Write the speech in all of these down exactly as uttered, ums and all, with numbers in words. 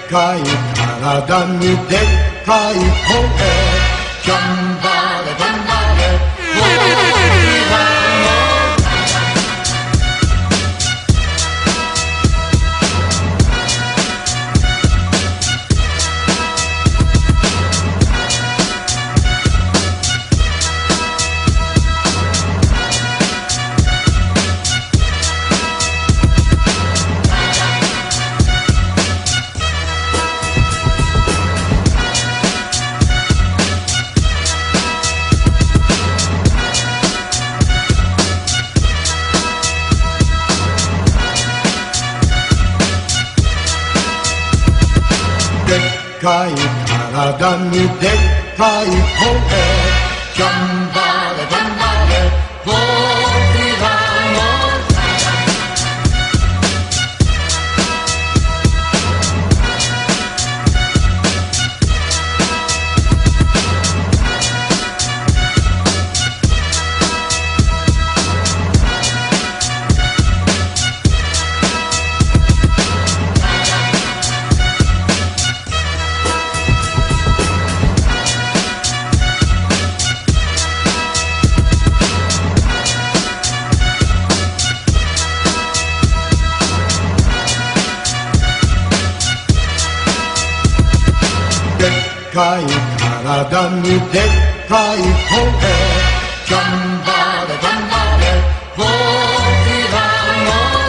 かい体にでっかい声、頑張れ頑張れ僕らでっかい体にでっかい声、頑張れ頑張れ僕らのでっかい体にでっかい声、頑張れ頑張れ僕らの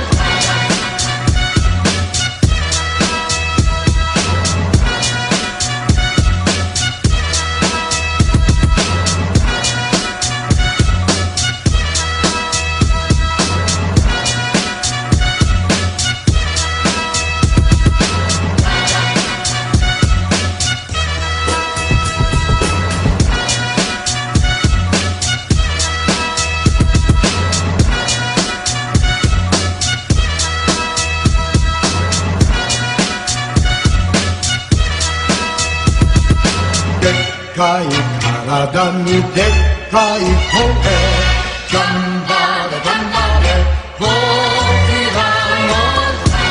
でっかい体にでっかい声、頑張れ頑張れ僕らの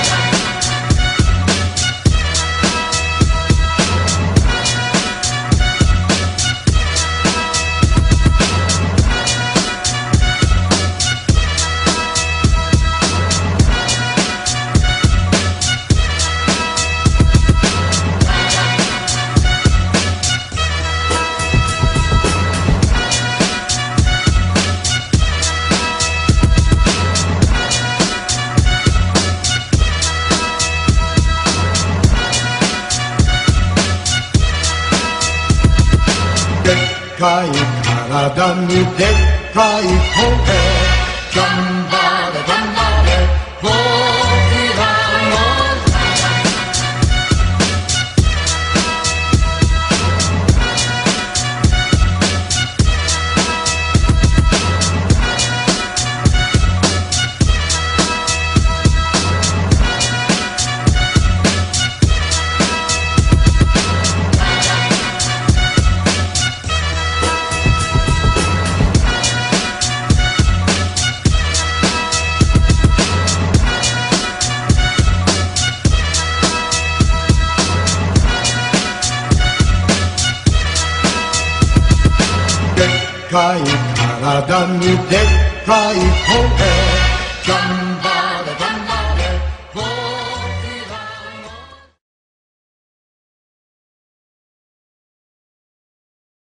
でっかい体にでっかい声、頑張れ頑張れ僕らのでっかい体にでっかい声、頑張れ